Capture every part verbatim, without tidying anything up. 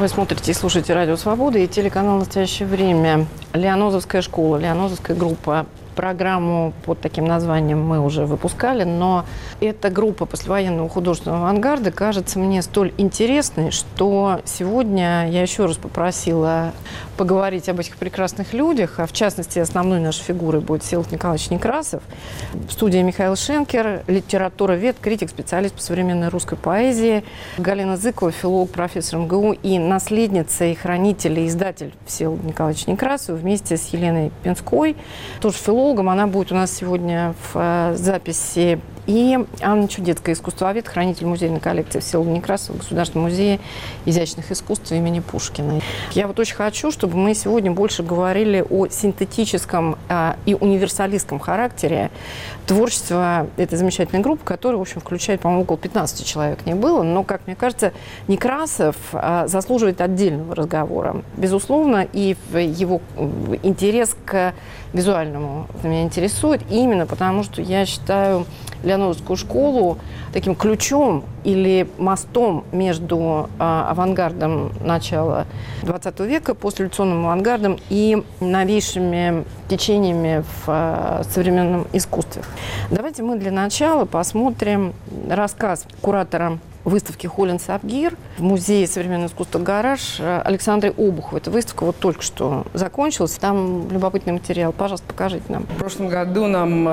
Вы смотрите и слушаете «Радио Свобода» и телеканал «Настоящее время». Лианозовская школа, Лианозовская группа. Программу под таким названием мы уже выпускали, но эта группа послевоенного художественного авангарда кажется мне столь интересной, что сегодня я еще раз попросила поговорить об этих прекрасных людях, а в частности основной нашей фигурой будет Всеволод Николаевич Некрасов. В студии Михаил Шенкер, литературовед, критик, специалист по современной русской поэзии, Галина Зыкова, филолог, профессор эм гэ у и наследница и хранитель и издатель Всеволод Николаевич Некрасов вместе с Еленой Пенской, тоже филолог. Она будет у нас сегодня в э, записи. И Анна Чудецкая, искусствовед, хранитель музейной коллекции Всеволода Некрасова в Государственном музее изящных искусств имени Пушкина. Я вот очень хочу, чтобы мы сегодня больше говорили о синтетическом э, и универсалистском характере творчества этой замечательной группы, которая, в общем, включает, по-моему, около пятнадцати человек не было. Но, как мне кажется, Некрасов э, заслуживает отдельного разговора. Безусловно, и его интерес к визуальному меня интересует именно потому, что я считаю Лианозовскую школу таким ключом или мостом между а, авангардом начала двадцатого века, послереволюционным авангардом и новейшими течениями в а, современном искусстве. Давайте мы для начала посмотрим рассказ куратора выставки Холин Сабгир в Музее современного искусства «Гараж» Александры Обуховой. Эта выставка вот только что закончилась. Там любопытный материал. Пожалуйста, покажите нам. В прошлом году нам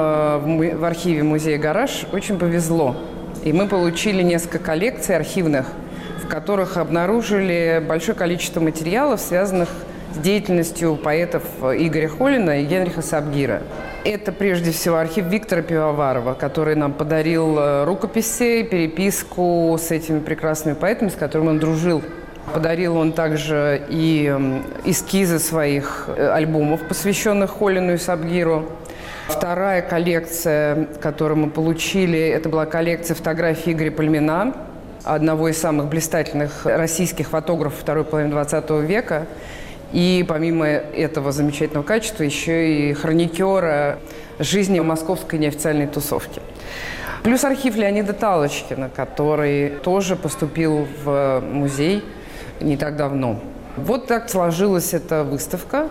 в архиве Музея «Гараж» очень повезло. И мы получили несколько коллекций архивных, в которых обнаружили большое количество материалов, связанных с деятельностью поэтов Игоря Холина и Генриха Сабгира. Это прежде всего архив Виктора Пивоварова, который нам подарил рукописи, переписку с этими прекрасными поэтами, с которыми он дружил. Подарил он также и эскизы своих альбомов, посвященных Холину и Сабгиру. Вторая коллекция, которую мы получили, это была коллекция фотографий Игоря Пальмина, одного из самых блистательных российских фотографов второй половины двадцатого века. И помимо этого замечательного качества еще и хроникера жизни московской неофициальной тусовки. Плюс архив Леонида Талочкина, который тоже поступил в музей не так давно. Вот так сложилась эта выставка,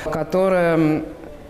которая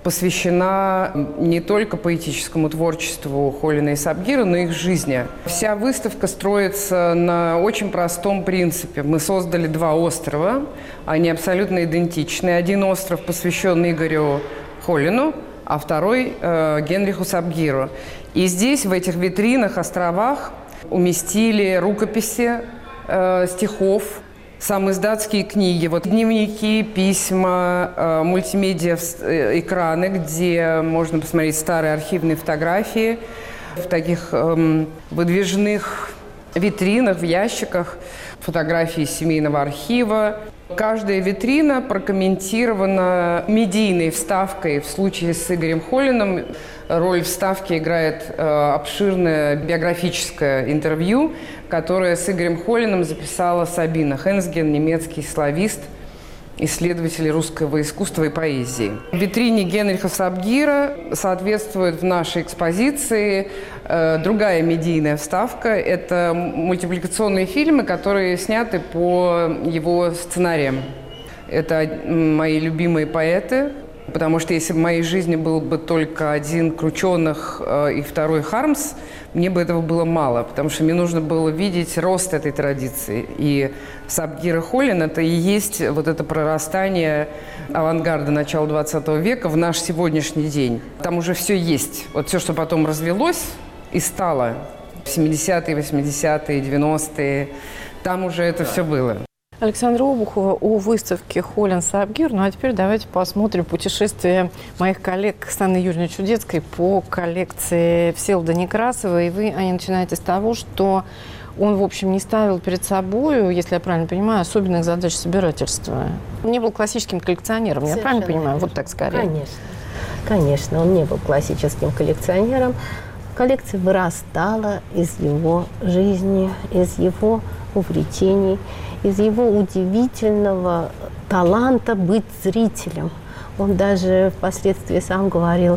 посвящена не только поэтическому творчеству Холина и Сабгира, но и их жизни. Вся выставка строится на очень простом принципе. Мы создали два острова, они абсолютно идентичны. Один остров посвящен Игорю Холину, а второй э, Генриху Сабгиру. И здесь, в этих витринах, островах, уместили рукописи э, стихов, самоиздатские книги, вот дневники, письма, э, мультимедиа э, экраны, где можно посмотреть старые архивные фотографии в таких э, выдвижных витринах, в ящиках, фотографии семейного архива. Каждая витрина прокомментирована медийной вставкой. В случае с Игорем Холиным роль вставки играет э, обширное биографическое интервью, которое с Игорем Холиным записала Сабина Хенсген, немецкий славист, исследователь русского искусства и поэзии. В витрине Генриха Сабгира соответствует в нашей экспозиции э, другая медийная вставка. Это мультипликационные фильмы, которые сняты по его сценариям. Это мои любимые поэты, потому что если бы в моей жизни был бы только один Крученых э, и второй Хармс, мне бы этого было мало, потому что мне нужно было видеть рост этой традиции. И Сабгир и Холин – это и есть вот это прорастание авангарда начала двадцатого века в наш сегодняшний день. Там уже все есть. Вот все, что потом развелось и стало в семидесятые, восьмидесятые, девяностые, там уже это все было. Александра Обухова о выставке Холин Сабгир. Ну а теперь давайте посмотрим путешествие моих коллег с Анной Юрьевной Чудецкой по коллекции Всеволода Некрасова. И вы, Аня, начинаете с того, что он, в общем, не ставил перед собой, если я правильно понимаю, особенных задач собирательства. Он не был классическим коллекционером, я правильно понимаю? Вот так скорее. Конечно. Конечно, он не был классическим коллекционером. Коллекция вырастала из его жизни, из его увлечений, из его удивительного таланта быть зрителем. Он даже впоследствии сам говорил,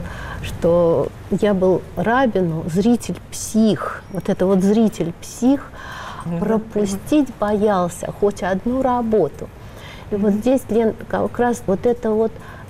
что я был Рабину зритель-псих. Вот это вот зритель-псих, пропустить боялся хоть одну работу. И вот здесь, Лен, как раз вот это вот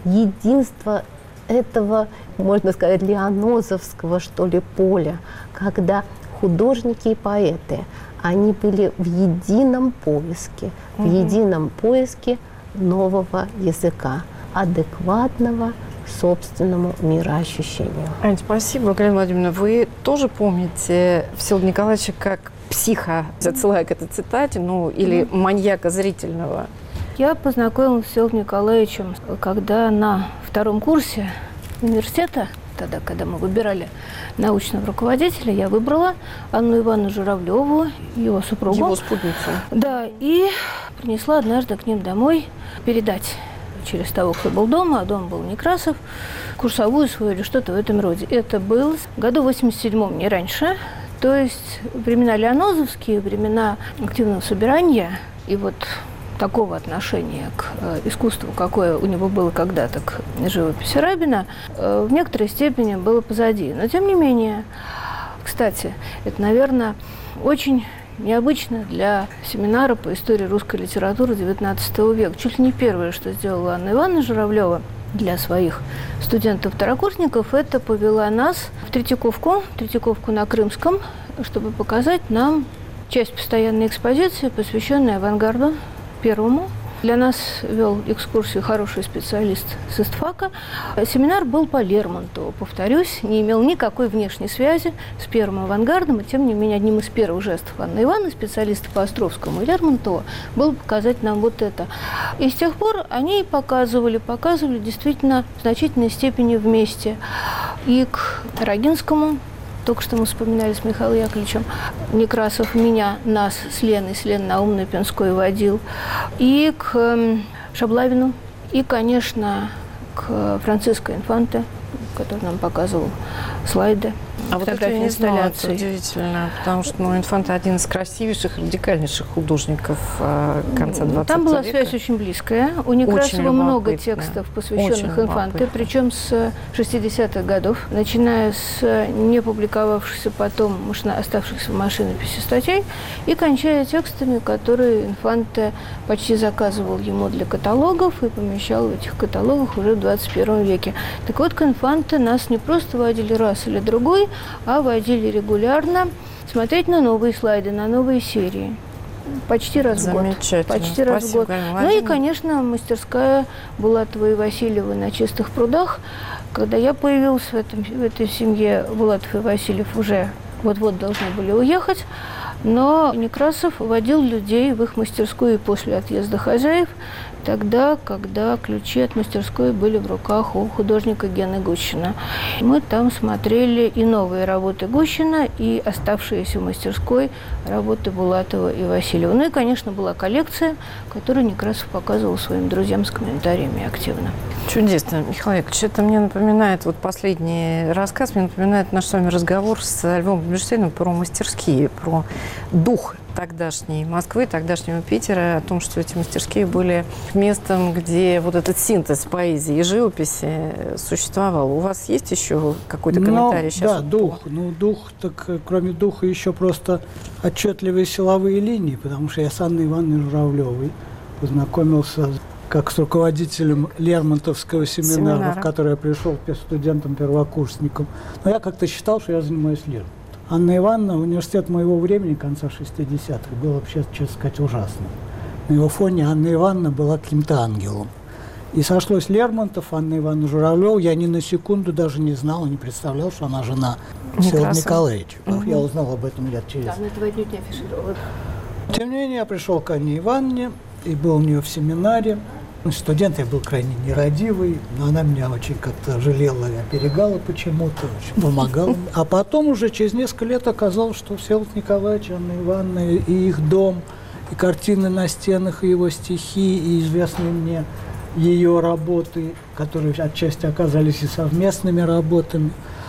единство этого, можно сказать, лианозовского, что ли, поля, когда художники и поэты, они были в едином поиске, в едином поиске нового языка, адекватного собственному мироощущению. Ань, спасибо, Галина Владимировна. Вы тоже помните Всеволода Николаевича как психа, отсылая к этой цитате, ну, или mm-hmm. маньяка зрительного? Я познакомилась с Всеволодом Николаевичем, когда на втором курсе университета, тогда, когда мы выбирали научного руководителя, я выбрала Анну Ивановну Журавлеву, его супругу. Его спутницу. Да, и принесла однажды к ним домой передать через того, кто был дома, а дома был Некрасов, курсовую свою или что-то в этом роде. Это было в году восемьдесят седьмом, не раньше. То есть времена лианозовские, времена активного собирания и вот такого отношения к э, искусству, какое у него было когда-то к живописи Рабина, э, в некоторой степени было позади. Но тем не менее, кстати, это, наверное, очень необычно для семинара по истории русской литературы девятнадцатого века. Чуть ли не первое, что сделала Анна Ивановна Журавлева для своих студентов-второкурсников, это повела нас в Третьяковку, Третьяковку на Крымском, чтобы показать нам часть постоянной экспозиции, посвященной авангарду первому. Для нас вел экскурсию хороший специалист с ИСТФАКа. Семинар был по Лермонтову, повторюсь, не имел никакой внешней связи с первым авангардом, и тем не менее одним из первых жестов Анны Ивановны, специалиста по Островскому и Лермонтову, было показать нам вот это. И с тех пор они показывали, показывали действительно в значительной степени вместе и к Рогинскому. Только что мы вспоминали с Михаилом Яковлевичем. Некрасов меня, нас с Леной, с Леной Наумной-Пенской водил. И к Шаблавину, и, конечно, к Франциско Инфанте, который нам показывал слайды. А вот это я не знала, это удивительно, потому что ну, Инфанте один из красивейших, радикальнейших художников э, конца двадцатого века. Там была связь очень близкая. У Некрасова много текстов, посвященных Инфанте, причем с шестидесятых годов, начиная с не публиковавшихся потом оставшихся в машинописи статей и кончая текстами, которые Инфанте почти заказывал ему для каталогов и помещал в этих каталогах уже в двадцать первом веке. Так вот, к Инфанте нас не просто водили раз или другой, а водили регулярно смотреть на новые слайды, на новые серии. Почти раз в год. Почти раз в год. Ну и, конечно, мастерская Булатова и Васильева на Чистых прудах. Когда я появилась в, этом, в этой семье, Булатов и Васильев уже вот-вот должны были уехать. Но Некрасов водил людей в их мастерскую и после отъезда хозяев, тогда, когда ключи от мастерской были в руках у художника Гены Гущина. Мы там смотрели и новые работы Гущина, и оставшиеся в мастерской работы Булатова и Васильева. Ну и, конечно, была коллекция, которую Некрасов показывал своим друзьям с комментариями активно. Чудесно, Михаил Яковлевич. Это мне напоминает, вот последний рассказ, мне напоминает наш с вами разговор с Львом Рубинштейном про мастерские, про дух тогдашней Москвы, тогдашнего Питера, о том, что эти мастерские были местом, где вот этот синтез поэзии и живописи существовал. У вас есть еще какой-то комментарий? Ну, сейчас? Да, дух. Ну, дух, так кроме духа еще просто отчетливые силовые линии, потому что я с Анной Ивановной Журавлевой познакомился как с руководителем Лермонтовского семинара, семинара. в который я пришел студентом-первокурсником. Но я как-то считал, что я занимаюсь Лермонтовым. Анна Ивановна, университет моего времени, конца шестидесятых, был вообще, честно сказать, ужасно. На его фоне Анна Ивановна была каким-то ангелом. И сошлось Лермонтов, Анна Ивановна Журавлева. Я ни на секунду даже не знал, не представлял, что она жена Всеволода Николаевича. Угу. Я узнал об этом лет через... Да, но этого дня не афишировала. Тем не менее, я пришел к Анне Ивановне и был у нее в семинаре. Студент я был крайне нерадивый, но она меня очень как-то жалела и оберегала почему-то, очень помогала. А потом уже через несколько лет оказалось, что Всеволод Николаевич, Анна Ивановна и их дом, и картины на стенах, и его стихи, и известные мне ее работы, которые отчасти оказались и совместными работами.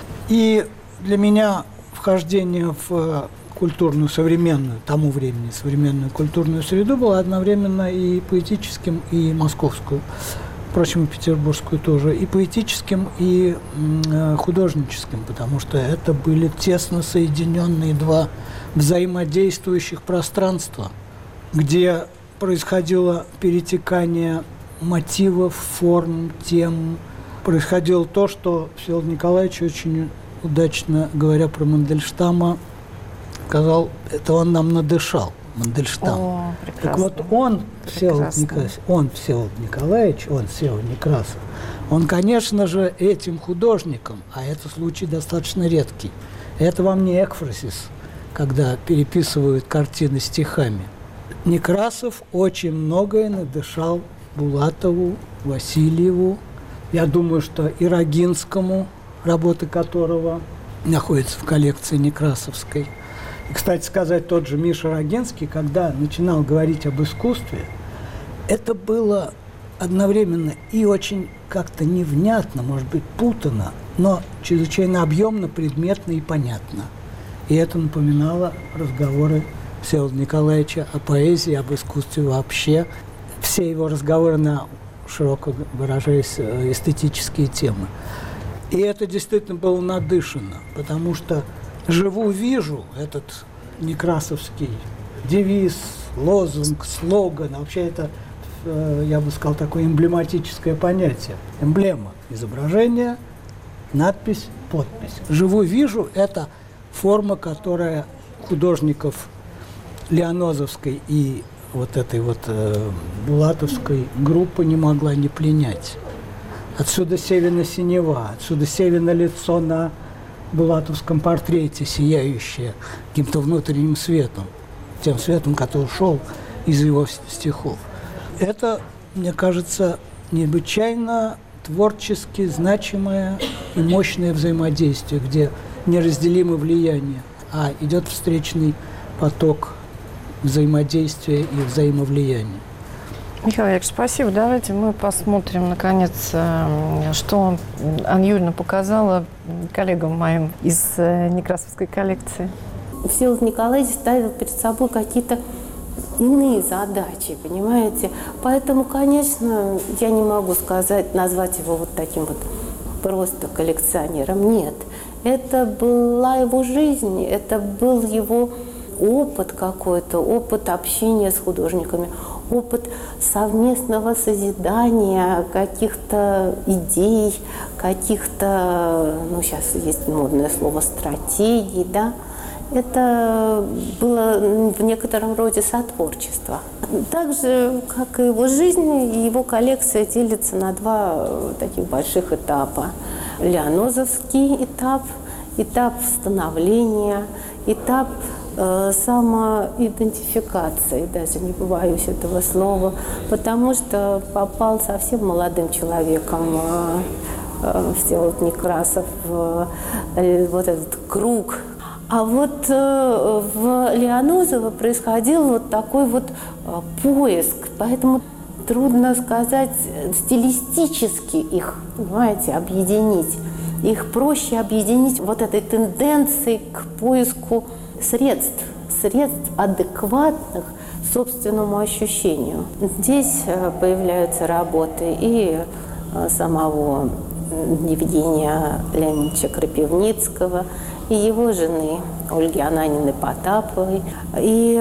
И для меня вхождение в культурную, современную, тому времени, современную культурную среду было одновременно и поэтическим, и московскую впрочем, и петербургскую тоже, и поэтическим, и э, художническим, потому что это были тесно соединенные два взаимодействующих пространства, где происходило перетекание мотивов, форм, тем. Происходило то, что Всеволод Николаевич очень удачно, говоря про Мандельштама, сказал, это он нам надышал, Мандельштам. О, так вот он, Всеволод Николаевич, он, Всеволод Николаевич, он, Всеволод Некрасов, он, конечно же, этим художником, а это случай достаточно редкий. Это вам не экфрасис, когда переписывают картины стихами. Некрасов очень многое надышал Булатову, Васильеву, я думаю, что и Рогинскому, работы которого находятся в коллекции Некрасовской. И, кстати сказать, тот же Миша Рогинский, когда начинал говорить об искусстве, это было одновременно и очень как-то невнятно, может быть, путано, но чрезвычайно объемно, предметно и понятно. И это напоминало разговоры Всеволода Николаевича о поэзии, об искусстве вообще. Все его разговоры на, широко выражаясь, эстетические темы. И это действительно было надышано, потому что «живу-вижу» этот некрасовский девиз, лозунг, слоган, вообще это, я бы сказал, такое эмблематическое понятие. Эмблема – изображение, надпись, подпись. «Живу-вижу» – это форма, которая художников Лианозовской и вот этой вот э, булатовской группы не могла не пленять. Отсюда Севина синева, отсюда Севина лицо на булатовском портрете, сияющее каким-то внутренним светом, тем светом, который шел из его стихов. Это, мне кажется, необычайно творчески значимое и мощное взаимодействие, где неразделимо влияние, а идет встречный поток взаимодействия и взаимовлияния. Михаил Яковлевич, спасибо. Давайте мы посмотрим, наконец, что Анна Юрьевна показала коллегам моим из Некрасовской коллекции. Всеволод Николаевич ставил перед собой какие-то иные задачи, понимаете? Поэтому, конечно, я не могу сказать, назвать его вот таким вот просто коллекционером. Нет. Это была его жизнь, это был его опыт какой-то, опыт общения с художниками, опыт совместного созидания каких-то идей, каких-то, ну, сейчас есть модное слово, стратегий, да. Это было в некотором роде сотворчество. Так же, как и его жизнь, его коллекция делится на два таких больших этапа. Лианозовский этап, этап становления, этап э, самоидентификации, даже не побоюсь этого слова, потому что попал совсем молодым человеком э, э, Всеволод Некрасов в э, вот этот круг. А вот э, в Лианозово происходил вот такой вот э, поиск, поэтому трудно сказать стилистически их, понимаете, объединить. Их проще объединить вот этой тенденцией к поиску средств, средств адекватных собственному ощущению. Здесь появляются работы и самого Евгения Леонидовича Крапивницкого, и его жены Ольги Ананины Потаповой, и,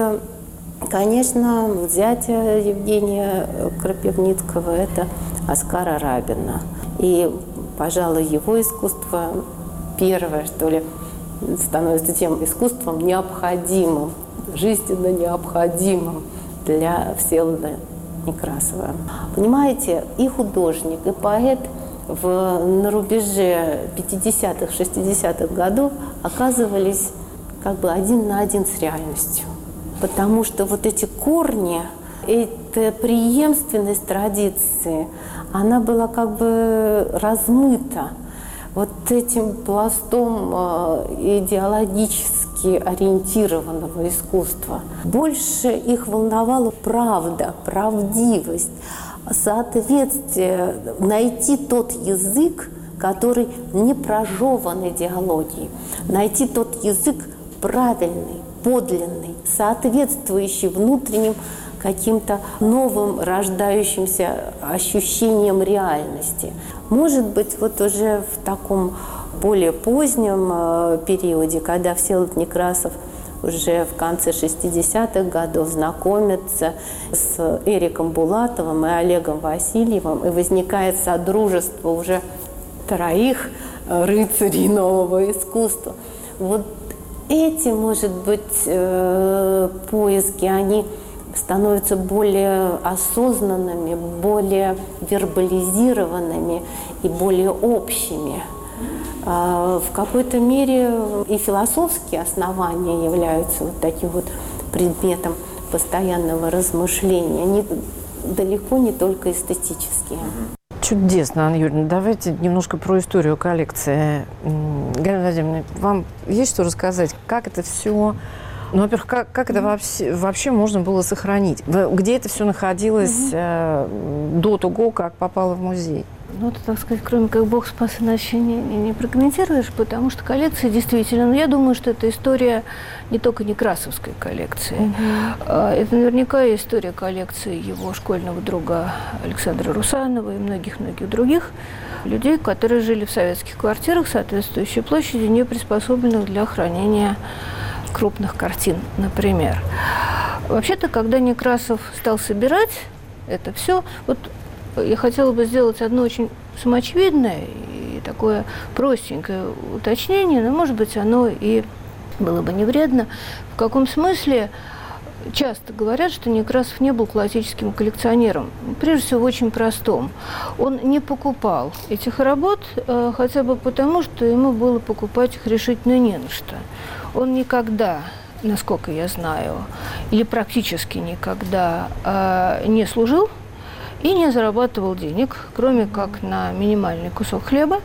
конечно, зятя Евгения Крапивницкого – это Оскара Рабина. И, пожалуй, его искусство первое, что ли, становится тем искусством необходимым, жизненно необходимым для Всеволода Некрасова. Понимаете, и художник, и поэт в, на рубеже пятидесятых, шестидесятых годов оказывались как бы один на один с реальностью. Потому что вот эти корни, эта преемственность традиции, она была как бы размыта вот этим пластом идеологически ориентированного искусства. Больше их волновала правда, правдивость, соответствие, найти тот язык, который не прожеван идеологией, найти тот язык правильный, подлинный, соответствующий внутренним каким-то новым рождающимся ощущением реальности. Может быть, вот уже в таком более позднем э, периоде, когда Всеволод Некрасов уже в конце шестидесятых годов знакомится с Эриком Булатовым и Олегом Васильевым, и возникает содружество уже троих рыцарей нового искусства. Вот эти, может быть, э, поиски, они становятся более осознанными, более вербализированными и более общими. В какой-то мере и философские основания являются вот таким вот предметом постоянного размышления. Они далеко не только эстетические. Чудесно, Анна Юрьевна. Давайте немножко про историю коллекции. Галина Владимировна, вам есть что рассказать? Как это все... Ну, во-первых, как, как это вообще, вообще можно было сохранить? Где это все находилось э, до того, как попало в музей? Ну, это, так сказать, кроме как Бог спас, иначе не, не, не прокомментируешь, потому что коллекция действительно, ну, я думаю, что это история не только некрасовской коллекции. Mm-hmm. Это наверняка история коллекции его школьного друга Александра Русанова и многих-многих других людей, которые жили в советских квартирах, соответствующей площади, не приспособленных для хранения крупных картин, например. Вообще-то, когда Некрасов стал собирать это все, вот я хотела бы сделать одно очень самоочевидное и такое простенькое уточнение, но, может быть, оно и было бы не вредно. В каком смысле часто говорят, что Некрасов не был классическим коллекционером. Прежде всего, в очень простом. Он не покупал этих работ, э, хотя бы потому, что ему было покупать их решительно не на что. Он никогда, насколько я знаю, или практически никогда э, не служил и не зарабатывал денег, кроме как на минимальный кусок хлеба.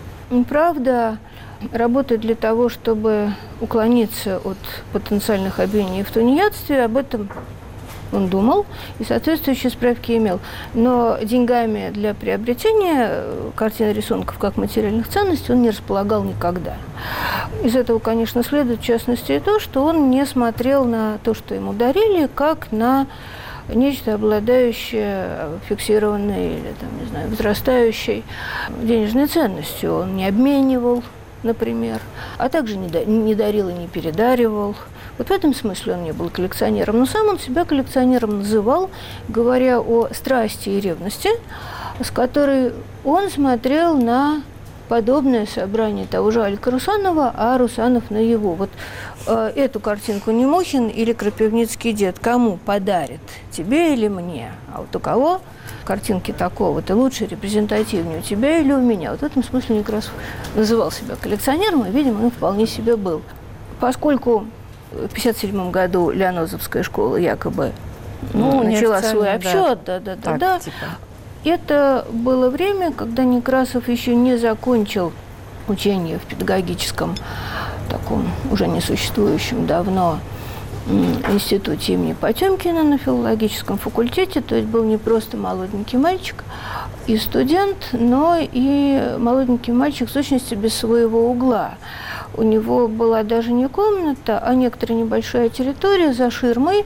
Правда, работать для того, чтобы уклониться от потенциальных обвинений в тунеядстве, об этом он думал и соответствующие справки имел. Но деньгами для приобретения картин и рисунков как материальных ценностей он не располагал никогда. Из этого, конечно, следует, в частности, и то, что он не смотрел на то, что ему дарили, как на нечто, обладающее фиксированной или, там, не знаю, возрастающей денежной ценностью. Он не обменивал, например, а также не, не дарил и не передаривал. Вот в этом смысле он не был коллекционером. Но сам он себя коллекционером называл, говоря о страсти и ревности, с которой он смотрел на подобное собрание того же Алика Русанова, а Русанов на его. Вот э, эту картинку Немухин или Крапивницкий дед кому подарит? Тебе или мне? А вот у кого картинки такого-то лучше, репрезентативнее, у тебя или у меня? Вот в этом смысле Некрасов называл себя коллекционером, и, видимо, им вполне себе был. Поскольку в пятьдесят седьмом году Лианозовская школа якобы ну, начала свой обсчет, да, да, да, да. Типа. Это было время, когда Некрасов еще не закончил учение в педагогическом, таком уже несуществующем давно институте имени Потемкина на филологическом факультете, то есть был не просто молоденький мальчик и студент, но и молоденький мальчик в сущности без своего угла. У него была даже не комната, а некоторая небольшая территория за ширмой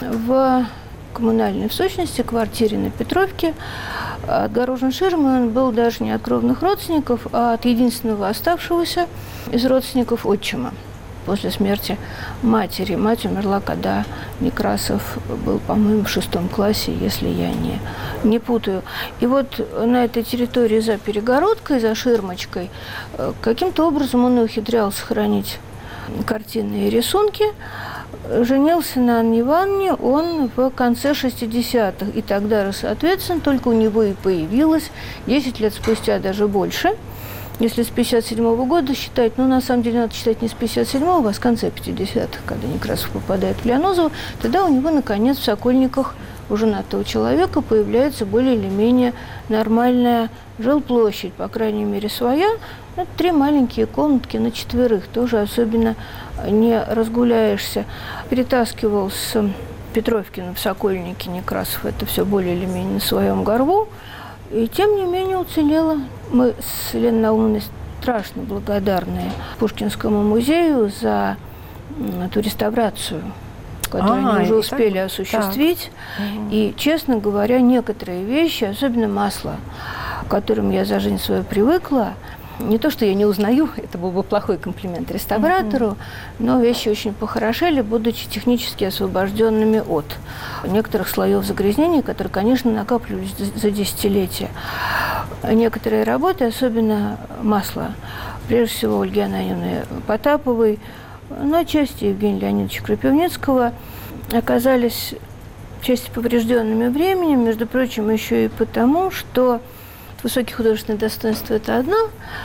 в коммунальной, в сущности, квартире на Петровке. Отгорожен ширмой он был даже не от кровных родственников, а от единственного оставшегося из родственников отчима после смерти матери. Мать умерла, когда Некрасов был, по-моему, в шестом классе, если я не, не путаю. И вот на этой территории за перегородкой, за ширмочкой, каким-то образом он и ухитрялся хранить картины и рисунки. Женился на Анне Ивановне он в конце шестидесятых, и тогда, соответственно, только у него и появилось, десять лет спустя, даже больше, если с пятьдесят седьмого года считать, ну, на самом деле, надо считать не с пятьдесят седьмого, а с конца пятидесятых, когда Некрасов попадает в Лианозово, тогда у него, наконец, в Сокольниках у женатого человека появляется более или менее нормальная жилплощадь, по крайней мере, своя. Это три маленькие комнатки на четверых, тоже особенно не разгуляешься. Перетаскивал с Петровкина в Сокольники Некрасов это все более или менее на своем горбу, и тем не менее уцелело. Мы с Леной Наумовной страшно благодарны Пушкинскому музею за ту реставрацию, которую А, они уже и успели так, осуществить. так. И, честно говоря, некоторые вещи, особенно масло, к которым я за жизнь свою привыкла, не то, что я не узнаю, это был бы плохой комплимент реставратору, uh-huh. но вещи очень похорошели, будучи технически освобожденными от некоторых слоев загрязнений, которые, конечно, накапливались за десятилетия. Некоторые работы, особенно масло, прежде всего Ольги Ананьевны Потаповой, но отчасти Евгения Леонидовича Крапивницкого, оказались части поврежденными временем, между прочим, еще и потому, что высокие художественные достоинства – это одно,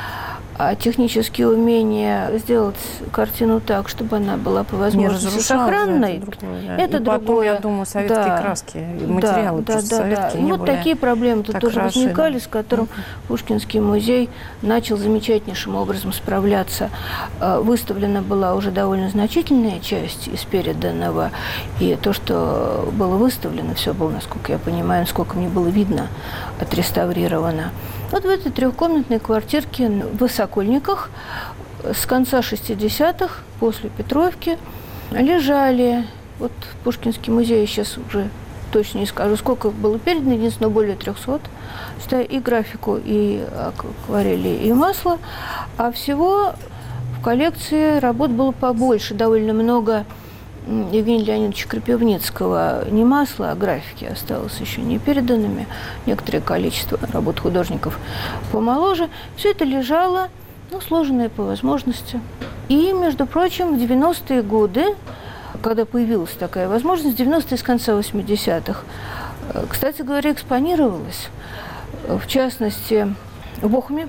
а технические умения сделать картину так, чтобы она была по возможности сохранной, это другое. Да. Это и потом, другое. я думаю, советские да. краски, материалы да, просто да, советские да, да. не И вот были такие проблемы тут тоже хороши, возникали, да. с которым mm-hmm. Пушкинский музей начал замечательнейшим образом справляться. Выставлена была уже довольно значительная часть из переданного, и то, что было выставлено, все было, насколько я понимаю, насколько мне было видно, отреставрировано. Вот в этой трехкомнатной квартирке в Сокольниках с конца шестидесятых, после Петровки, лежали, вот Пушкинский музей, сейчас уже точно не скажу, сколько было передано, единственное, более трехсот, считая и графику, и акварели, и масло, а всего в коллекции работ было побольше, довольно много Евгения Леонидовича Крапивницкого. Не масло, а графики осталось еще не переданными. Некоторое количество работ художников помоложе. Все это лежало, ну, сложенное по возможности. И, между прочим, в девяностые годы, когда появилась такая возможность, девяностые с конца восьмидесятых, кстати говоря, экспонировалась, в частности, в Бохуме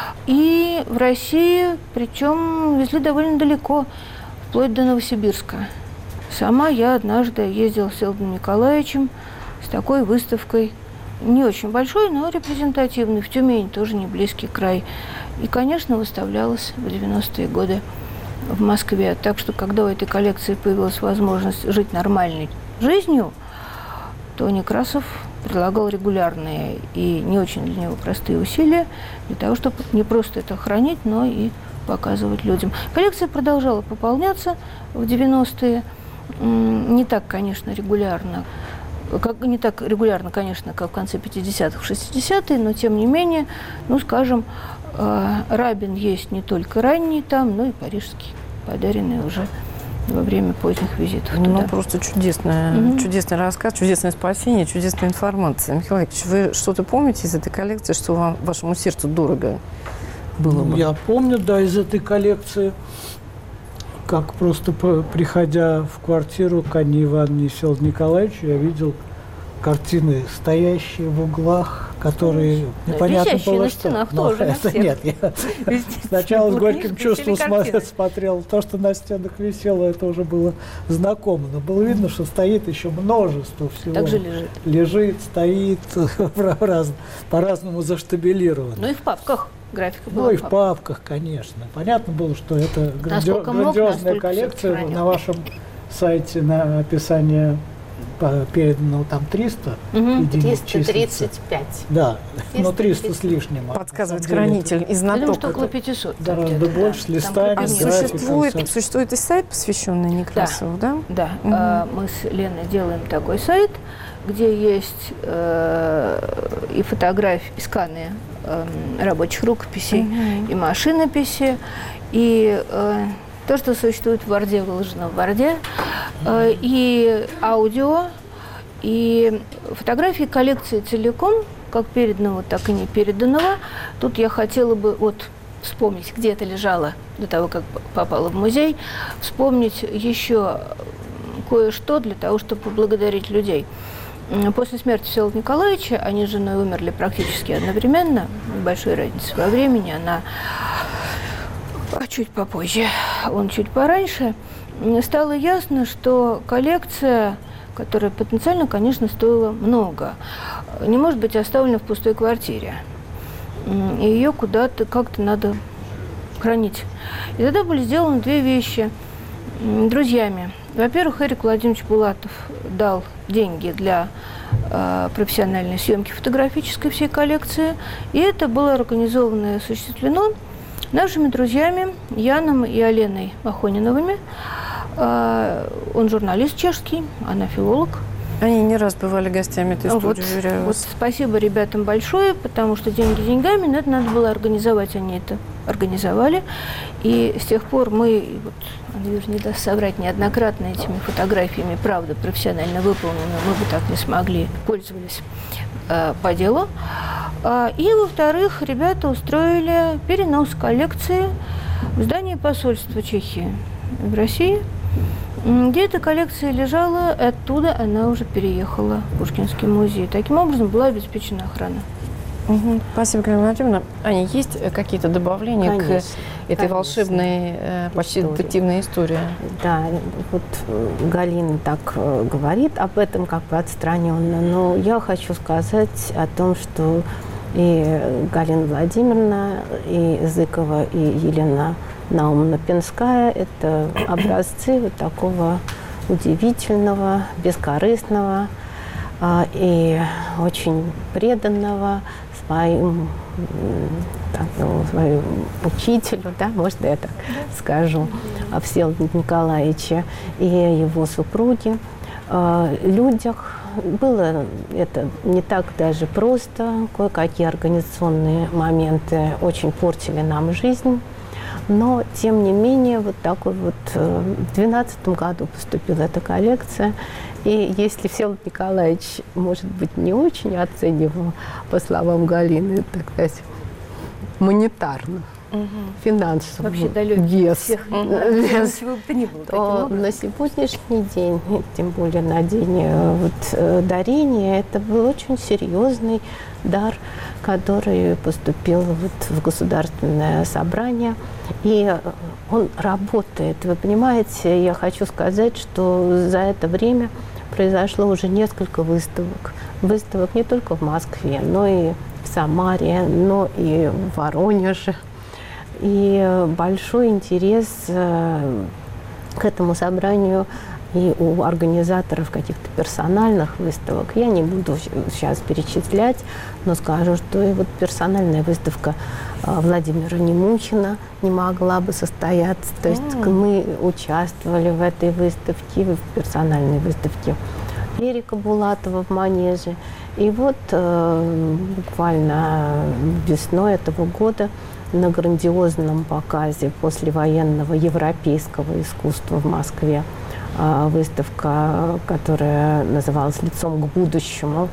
и в России, причем везли довольно далеко, вплоть до Новосибирска. Сама я однажды ездила с Всеволодом Николаевичем с такой выставкой, не очень большой, но репрезентативной, в Тюмени, тоже не близкий край. И, конечно, выставлялась в девяностые годы в Москве. Так что, когда у этой коллекции появилась возможность жить нормальной жизнью, то Некрасов предлагал регулярные и не очень для него простые усилия для того, чтобы не просто это хранить, но и показывать людям. Коллекция продолжала пополняться в девяностые. Не так, конечно, регулярно, как, не так регулярно, конечно, как в конце пятидесятых, шестидесятые, но тем не менее, ну, скажем, э, Рабин есть не только ранний там, но и парижский, подаренный уже во время поздних визитов туда. Ну, просто чудесная, mm-hmm. чудесный рассказ, чудесное спасение, чудесная информация. Михаил Ильич, вы что-то помните из этой коллекции, что вам, вашему сердцу дорого было бы? Я помню, да, из этой коллекции, как просто приходя в квартиру к Анне Ивановне и Всеволоду Николаевичу, я видел картины, стоящие в углах, которые да, непонятно было, на что. Стенах Но тоже, это нет, я сначала с горьким чувством смотрел. То, что на стенах висело, это уже было знакомо. Но было видно, что стоит еще множество всего. Также лежит. Лежит, стоит, по-разному заштабелировано. Ну и в папках. Графика была ну и в папках, конечно. Понятно было, что это гранди... грандиозная мог, коллекция. На вашем сайте на описание передано там триста угу. единиц триста тридцать пять. Да, но триста с лишним. Подсказывает хранитель и знаток. Я думаю, что около пятисот. Гораздо больше, с листами, а с существует, графиком. существует и сайт, посвященный Некрасову, да? Да, угу. а, мы с Леной делаем такой сайт, где есть э, и фотографии, и сканы э, рабочих рукописей, угу. и машинописи, и э, то, что существует в Ворде, выложено в Ворде, э, и аудио, и фотографии коллекции целиком, как переданного, так и не переданного. Тут я хотела бы вот вспомнить, где это лежало до того, как попало в музей, вспомнить еще кое-что для того, чтобы поблагодарить людей. После смерти Всеволода Николаевича, они с женой умерли практически одновременно, небольшой разницы во времени, она а чуть попозже, он чуть пораньше, стало ясно, что коллекция, которая потенциально, конечно, стоила много, не может быть оставлена в пустой квартире. И ее куда-то как-то надо хранить. И тогда были сделаны две вещи друзьями. Во-первых, Эрик Владимирович Булатов дал деньги для э, профессиональной съемки фотографической всей коллекции, и это было организовано и осуществлено нашими друзьями Яном и Аленой Махониновыми. Он журналист чешский, она филолог. Они не раз бывали гостями этой студии, Вот, уверяю вот вас. спасибо ребятам большое, потому что деньги деньгами, но это надо было организовать, они это организовали. И с тех пор мы, вот, Анна не даст соврать, неоднократно этими фотографиями, правда, профессионально выполненными, мы бы так не смогли, пользовались э, по делу. А, и, во-вторых, ребята устроили перенос коллекции в здание посольства Чехии в России, где эта коллекция лежала, оттуда она уже переехала в Пушкинский музей. Таким образом была обеспечена охрана. Угу. Спасибо, Галина Владимировна. Аня, есть какие-то добавления Конечно, к этой конечно. волшебной, э, почти История. детективной истории? Да, вот Галина так э, говорит об этом как бы отстраненно, но я хочу сказать о том, что и Галина Владимировна, и Зыкова, и Елена Наумовна Пенская – это образцы вот такого удивительного, бескорыстного э, и очень преданного своим, так, ну, своему учителю, да, можно я так скажу, Всеволоду Николаевичу и его супруге, э, людях. Было это не так даже просто, кое-какие организационные моменты очень портили нам жизнь. Но, тем не менее, вот такой вот в две тысячи двенадцатом году поступила эта коллекция. И если Всеволод Николаевич, может быть, не очень оценивал, по словам Галины, так сказать, монетарно, угу. финансово вообще далекий вес, всех, вес чего бы то ни было, то на сегодняшний день, тем более на день вот, дарения, это был очень серьезный дар, который поступил вот в государственное собрание. И он работает. Вы понимаете, я хочу сказать, что за это время произошло уже несколько выставок. Выставок не только в Москве, но и в Самаре, но и в Воронеже. И большой интерес к этому собранию и у организаторов каких-то персональных выставок. Я не буду сейчас перечислять, но скажу, что и вот персональная выставка Владимира Немухина не могла бы состояться. То есть mm. мы участвовали в этой выставке, в персональной выставке Эрика Булатова в Манеже. И вот э, буквально весной этого года на грандиозном показе послевоенного европейского искусства в Москве, выставка, которая называлась «Лицом к будущему».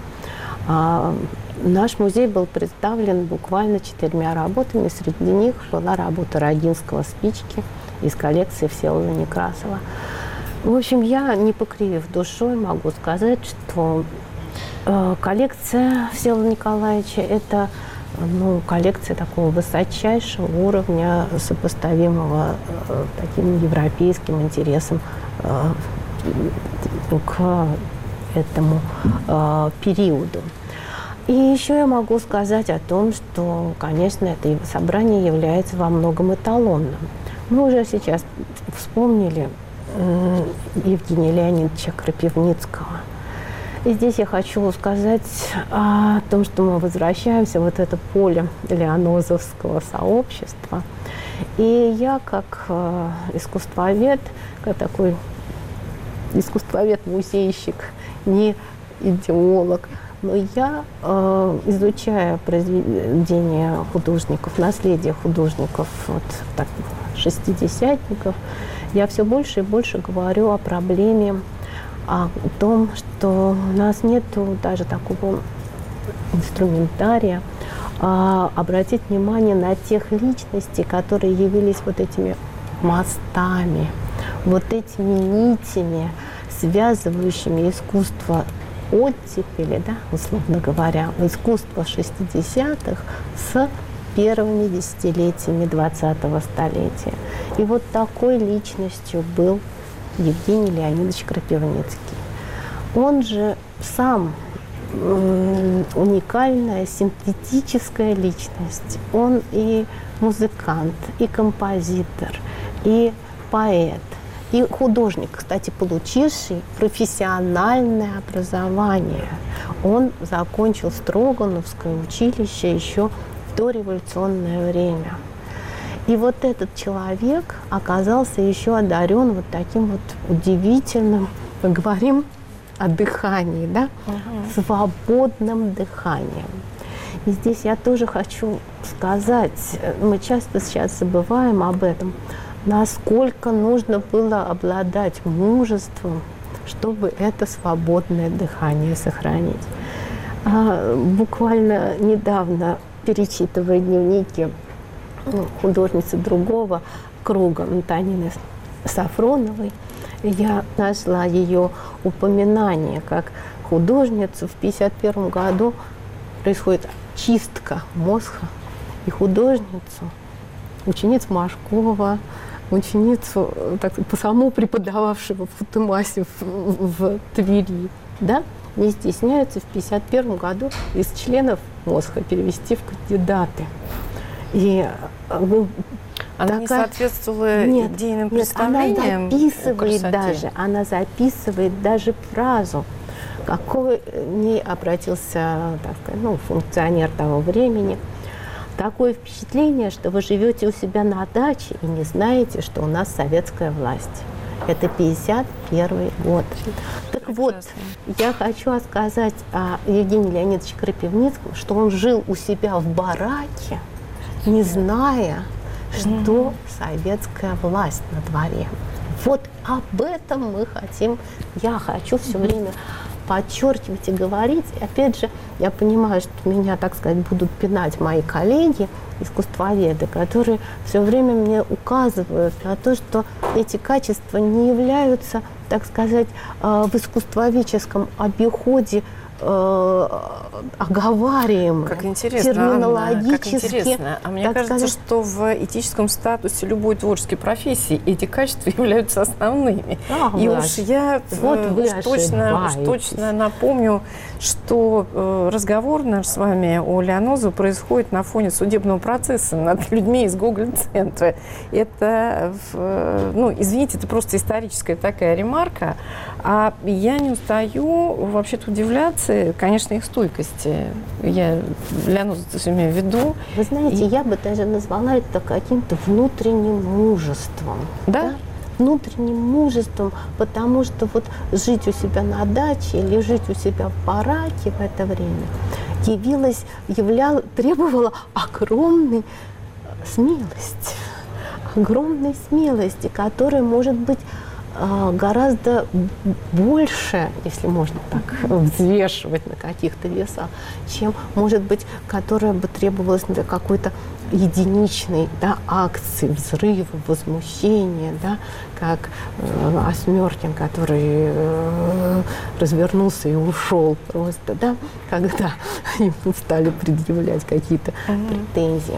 Наш музей был представлен буквально четырьмя работами. Среди них была работа Рогинского «Спички» из коллекции Всеволода Некрасова. В общем, я, не покривив душой, могу сказать, что коллекция Всеволода Николаевича – это ну, коллекция такого высочайшего уровня, сопоставимого э, таким европейским интересам э, к этому э, периоду. И еще я могу сказать о том, что, конечно, это собрание является во многом эталонным. Мы уже сейчас вспомнили э, Евгения Леонидовича Крапивницкого. И здесь я хочу сказать о том, что мы возвращаемся в вот это поле лианозовского сообщества. И я как э, искусствовед, как такой искусствовед-музейщик, не идеолог, но я, э, изучая произведения художников, наследие художников вот, так, шестидесятников, я все больше и больше говорю о проблеме, о том, что у нас нет даже такого инструментария, а обратить внимание на тех личностей, которые явились вот этими мостами, вот этими нитями, связывающими искусство оттепели, да, условно говоря, искусство шестидесятых с первыми десятилетиями двадцатого столетия. И вот такой личностью был Евгений Леонидович Крапивницкий. Он же сам уникальная синтетическая личность. Он и музыкант, и композитор, и поэт, и художник, кстати, получивший профессиональное образование. Он закончил Строгановское училище еще в дореволюционное время. И вот этот человек оказался еще одарен вот таким вот удивительным, мы говорим о дыхании, да, угу. свободным дыханием. И здесь я тоже хочу сказать, мы часто сейчас забываем об этом, насколько нужно было обладать мужеством, чтобы это свободное дыхание сохранить. А, буквально недавно, перечитывая дневники художницы другого круга, Антонины Сафроновой, я нашла ее упоминание, как художницу в пятьдесят первом году происходит чистка мозга, и художницу, ученицу Машкова, ученицу, так сказать, по самому преподававшего в Футымасе в, в Твери, да, не стесняются в пятьдесят первом году из членов мозга перевести в кандидаты. И ну, она такая... не соответствовала нет, идейным нет, представлениям? Она записывает даже, она записывает даже фразу, какой не обратился, так сказать, ну, функционер того времени. Такое впечатление, что вы живете у себя на даче и не знаете, что у нас советская власть. Это пятьдесят первый год. Так прекрасно. Вот, я хочу сказать о Евгении Леонидовиче Крапивницком, что он жил у себя в бараке, не зная, что mm-hmm. советская власть на дворе. Вот об этом мы хотим, я хочу все mm-hmm. время подчеркивать и говорить. И опять же, я понимаю, что меня, так сказать, будут пинать мои коллеги, искусствоведы, которые все время мне указывают на то, что эти качества не являются, так сказать, в искусствоведческом обиходе э, оговариваемы. Как интересно, терминологически. Анна, как интересно. А мне кажется, сказать, что в этическом статусе любой творческой профессии эти качества являются основными. Да, и уж я вот уж точно, уж точно напомню, что э, разговор наш с вами о Лианозовой происходит на фоне судебного процесса над людьми из Гоголь-центра. Это, э, ну, извините, это просто историческая такая ремарка. А я не устаю вообще-то удивляться, конечно, их стойкости. Я Лианозовцев имею в виду. Вы знаете, и... я бы даже назвала это каким-то внутренним мужеством. Да? Да? Внутренним мужеством, потому что вот жить у себя на даче или жить у себя в бараке в это время явилось, являло, требовало огромной смелости, огромной смелости, которая может быть гораздо больше, если можно так взвешивать на каких-то весах, чем, может быть, которая бы требовалась для какой-то единичной, да, акции, взрыва, возмущения, да, как э, Осмёркин, который э, развернулся и ушел просто, да, когда ему стали предъявлять какие-то mm-hmm. претензии.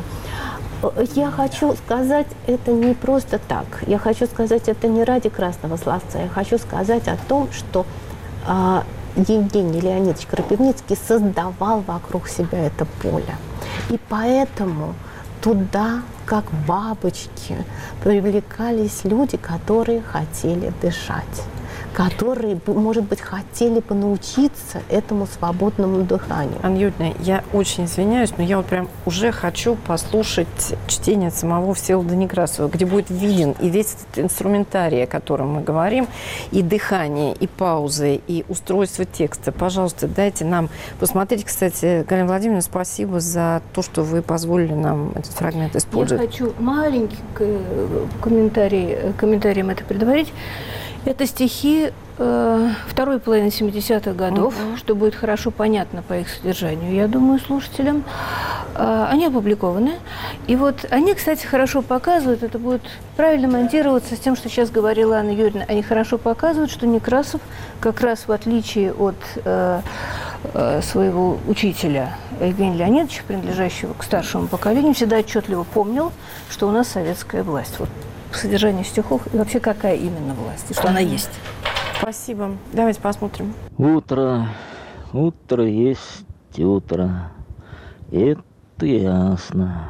Я хочу сказать это не просто так. Я хочу сказать это не ради красного словца. Я хочу сказать о том, что э, Евгений Леонидович Крапивницкий создавал вокруг себя это поле. И поэтому туда, как бабочки, привлекались люди, которые хотели дышать, которые, может быть, хотели бы научиться этому свободному дыханию. Анна Юрьевна, я очень извиняюсь, но я вот прям уже хочу послушать чтение самого Всеволода Некрасова, где будет виден и весь этот инструментарий, о котором мы говорим, и дыхание, и паузы, и устройство текста. Пожалуйста, дайте нам посмотреть. Кстати, Галина Владимировна, спасибо за то, что вы позволили нам этот фрагмент использовать. Я хочу маленький комментарий, комментарием это предварить. Это стихи э, второй половины семидесятых годов, uh-huh. что будет хорошо понятно по их содержанию, я думаю, слушателям. Э, они опубликованы. И вот они, кстати, хорошо показывают, это будет правильно монтироваться с тем, что сейчас говорила Анна Юрьевна, они хорошо показывают, что Некрасов, как раз в отличие от э, э, своего учителя Евгения Леонидовича, принадлежащего к старшему поколению, всегда отчетливо помнил, что у нас советская власть. Вот по содержанию стихов и вообще какая именно власть, и что она есть. Спасибо. Давайте посмотрим. Утро, утро есть утро, это ясно.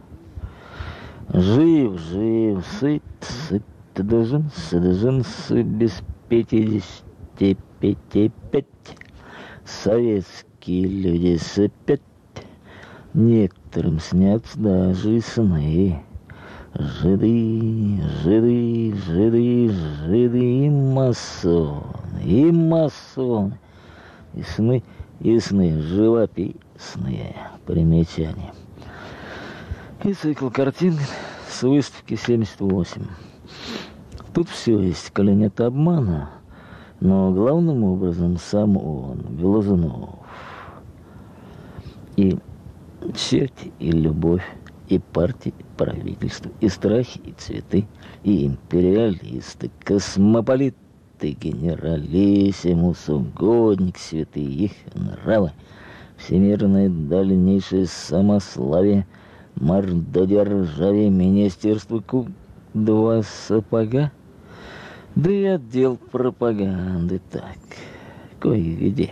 Жив, жив, сыт, сыт, должен, должен, без пятидесяти пяти пять. Советские люди спят, некоторым снятся даже сны. Жиды, жиды, жиды, жиды и масоны, и масоны, и сны, и сны живописные. Примечания. И цикл картин с выставки семьдесят восемь. Тут все есть, коли нет обмана, но главным образом сам он, Глазунов. И черти, и любовь, и партии, и правительство, и страхи, и цветы, и империалисты, космополиты, генералиссимус, угодник, святые их нравы, всемирное дальнейшее самославие, мордодержавие, министерство куб, два сапога, да и отдел пропаганды так, кое-где.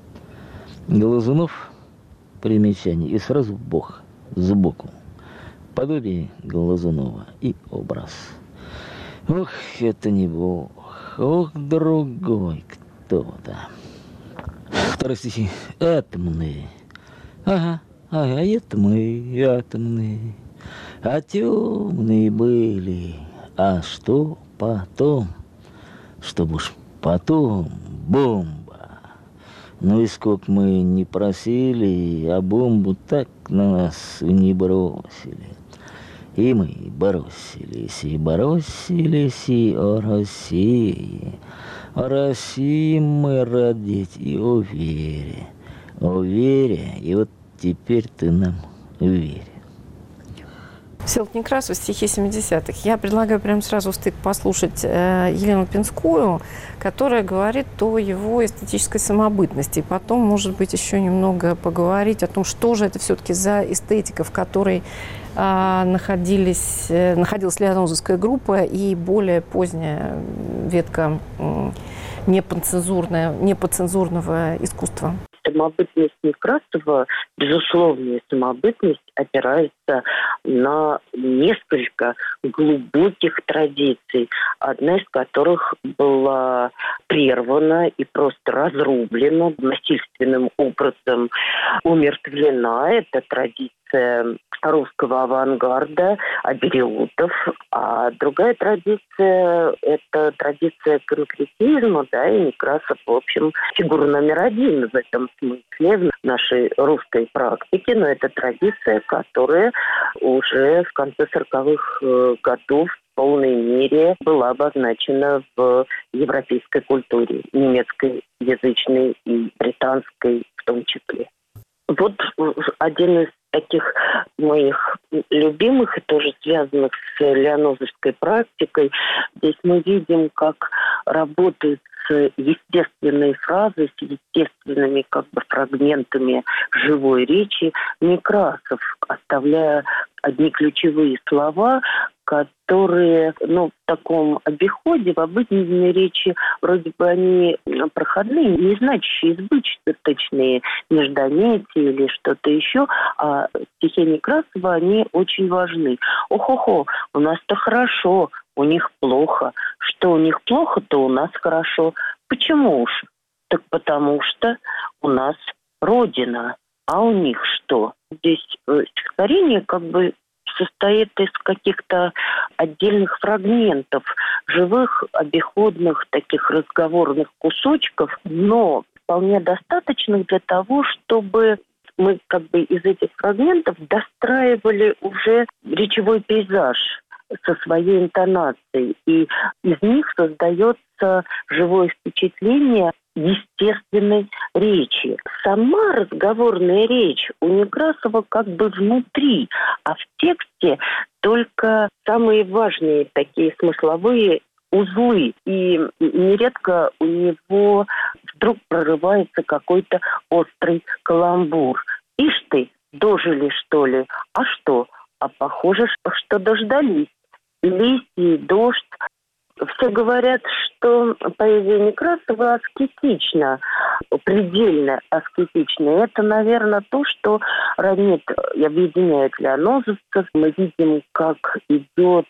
Глазунов, примечание, и сразу Бог сбоку. Подобие Глазунова и образ. Ох, это не Бог, ох, другой кто-то. Вторые стихи. Атомные. Ага, ага, это мы, атомные. А темные были. А что потом? Чтобы уж потом бомба. Ну и сколько мы не просили, а бомбу так на нас и не бросили. И мы бросились, и бросились, и о России. О России мы родить и о вере. О вере, и вот теперь ты нам верь. Всеволод Некрасов, стихи семидесятых. Я предлагаю прямо сразу стык послушать э, Елену Пинскую, которая говорит о его эстетической самобытности. И потом, может быть, еще немного поговорить о том, что же это все-таки за эстетика, в которой э, находились, э, находилась лианозовская группа и более поздняя ветка э, непоцензурная, непоцензурного искусства. Самобытность Некрасова, безусловная самобытность, опирается на несколько глубоких традиций, одна из которых была прервана и просто разрублена, насильственным образом умертвлена. Это традиция русского авангарда, абериутов, а другая традиция – это традиция конкретизма, да, и Некрасов, в общем, фигура номер один в этом смысле в нашей русской практике, но это традиция, которая уже в конце сороковых годов в полной мере была обозначена в европейской культуре, немецкой язычной и британской в том числе. Вот один из таких моих любимых и тоже связанных с лианозовской практикой. Здесь мы видим, как работает с естественной фразой, с естественными как бы фрагментами живой речи Некрасов, оставляя одни ключевые слова, которые, ну, в таком обиходе, в обыденной речи, вроде бы они проходные, не значащие, избыточные, междометия или что-то еще, а стихи Некрасова, они очень важны. Ох-охо, у нас-то хорошо, у них плохо. Что у них плохо, то у нас хорошо. Почему уж? Так потому что у нас Родина, а у них что? Здесь стихотворение как бы состоит из каких-то отдельных фрагментов, живых, обиходных, таких разговорных кусочков, но вполне достаточных для того, чтобы мы как бы из этих фрагментов достраивали уже речевой пейзаж со своей интонацией, и из них создается живое впечатление естественной речи. Сама разговорная речь у Некрасова как бы внутри, а в тексте только самые важные такие смысловые узлы. И нередко у него вдруг прорывается какой-то острый каламбур. Ишь ты, дожили, что ли? А что? А похоже, что дождались. Листья, дождь. Все говорят, что поэзия Некрасова аскетична, предельно аскетична. Это, наверное, то, что ранит и объединяет лианозовцев. Мы видим, как идет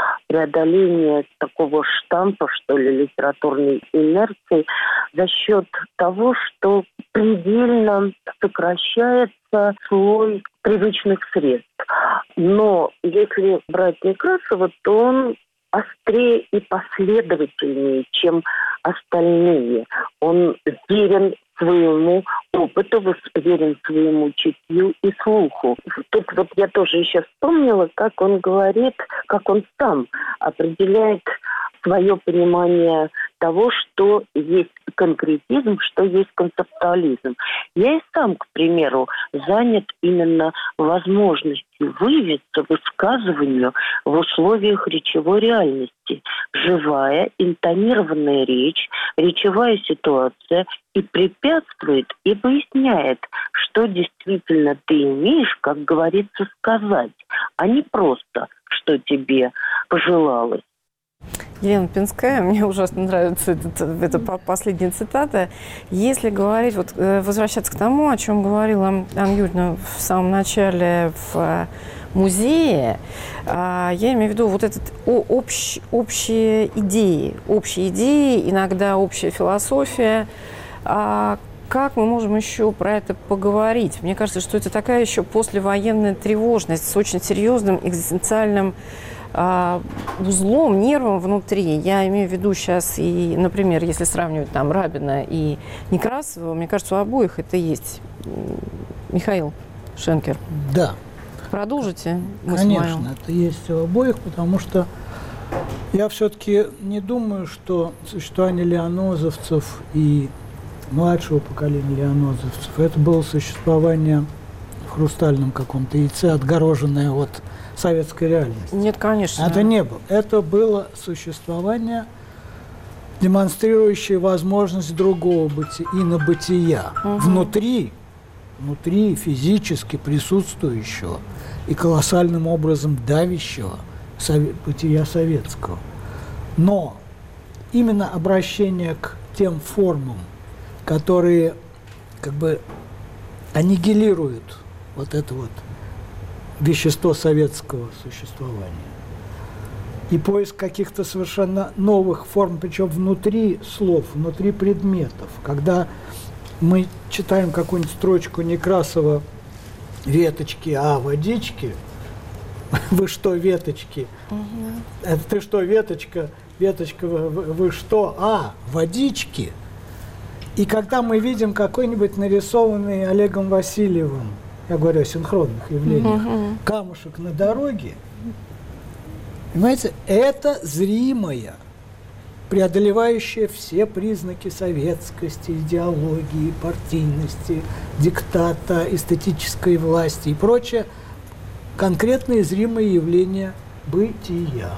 преодоление такого штампа, что ли, литературной инерции за счет того, что предельно сокращается слой привычных средств. Но если брать Некрасова, то он острее и последовательнее, чем остальные. Он верен своему опыту, верен своему чутью и слуху. Тут вот я тоже еще вспомнила, как он говорит, как он сам определяет свое понимание того, что есть конкретизм, что есть концептуализм. Я и сам, к примеру, занят именно возможностью выявиться высказыванию в условиях речевой реальности. Живая, интонированная речь, речевая ситуация и препятствует, и выясняет, что действительно ты имеешь, как говорится, сказать, а не просто, что тебе пожелалось. Елена Пинская, мне ужасно нравится этот, эта последняя цитата. Если говорить, вот возвращаться к тому, о чем говорила Анна Юрьевна в самом начале в музее, я имею в виду вот этот общ, общие идеи, общие идеи, иногда общая философия. Как мы можем еще про это поговорить? Мне кажется, что это такая еще послевоенная тревожность с очень серьезным экзистенциальным узлом, нервом внутри. Я имею в виду сейчас и, например, если сравнивать там Рабина и Некрасова, мне кажется, у обоих это есть. Михаил Шенкер. Да. Продолжите? Конечно, это есть у обоих, потому что я все-таки не думаю, что существование лианозовцев и младшего поколения лианозовцев это было существование в хрустальном каком-то яйце, отгороженное от советской реальности. Нет, конечно. Это не было. Это было существование, демонстрирующее возможность другого бытия, инобытия. Угу. Внутри, внутри физически присутствующего и колоссальным образом давящего сове- бытия советского. Но именно обращение к тем формам, которые как бы аннигилируют вот это вот вещество советского существования. И поиск каких-то совершенно новых форм, причем внутри слов, внутри предметов. Когда мы читаем какую-нибудь строчку Некрасова «Веточки, а водички», «Вы что, веточки?» Угу. Это «Ты что, веточка? Веточка, вы, вы что? А, водички?» И когда мы видим какой-нибудь нарисованный Олегом Васильевым, я говорю о синхронных явлениях, uh-huh. камушек на дороге, понимаете, это зримое, преодолевающее все признаки советскости, идеологии, партийности, диктата, эстетической власти и прочее, конкретные зримые явления бытия.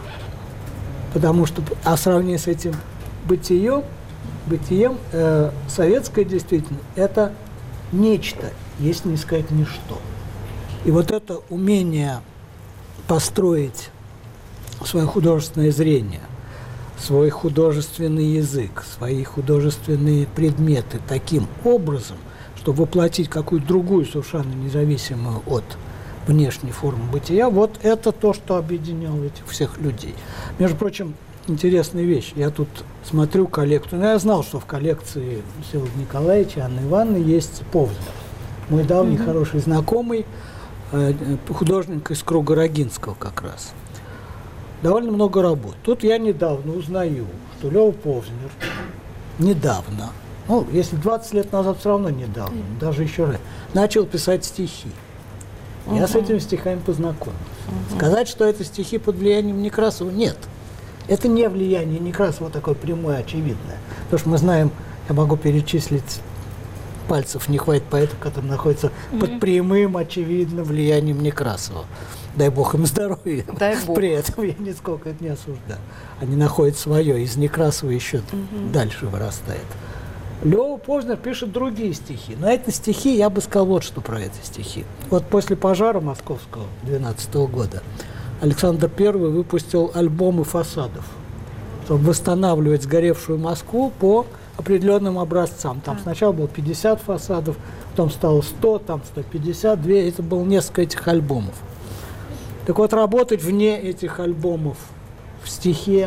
Потому что, а сравнение с этим бытием, бытием э, советское действительно это нечто, если не сказать ничто. И вот это умение построить свое художественное зрение, свой художественный язык, свои художественные предметы таким образом, чтобы воплотить какую-то другую, совершенно независимую от внешней формы бытия, вот это то, что объединяло этих всех людей. Между прочим, интересная вещь. Я тут смотрю коллекцию. Ну, я знал, что в коллекции Всеволода Николаевича и Анны Ивановны есть Повзнер. Мой давний mm-hmm. хороший знакомый, э, художник из круга Рогинского как раз. Довольно много работ. Тут я недавно узнаю, что Лёва Повзнер недавно, ну, если двадцать лет назад, все равно недавно, mm-hmm. даже еще раньше, начал писать стихи. Mm-hmm. Я с этими стихами познакомился. Mm-hmm. Сказать, что это стихи под влиянием Некрасова, нет. Это не влияние Некрасова такое прямое, очевидное. Потому что мы знаем, я могу перечислить, пальцев не хватит поэтов, которые находятся mm-hmm. под прямым, очевидным влиянием Некрасова. Дай бог им здоровья. Дай бог. При этом я нисколько это не осуждаю. Они находят свое, из Некрасова еще mm-hmm. дальше вырастает. Лёва Повзнер пишет другие стихи. Но эти стихи, я бы сказал вот что про эти стихи. Вот после пожара московского двенадцатого года Александр Первый выпустил альбомы фасадов, чтобы восстанавливать сгоревшую Москву по определенным образцам. Там сначала было пятьдесят фасадов, потом стало сто, там сто пятьдесят, две. Это было несколько этих альбомов. Так вот, работать вне этих альбомов, в стихе,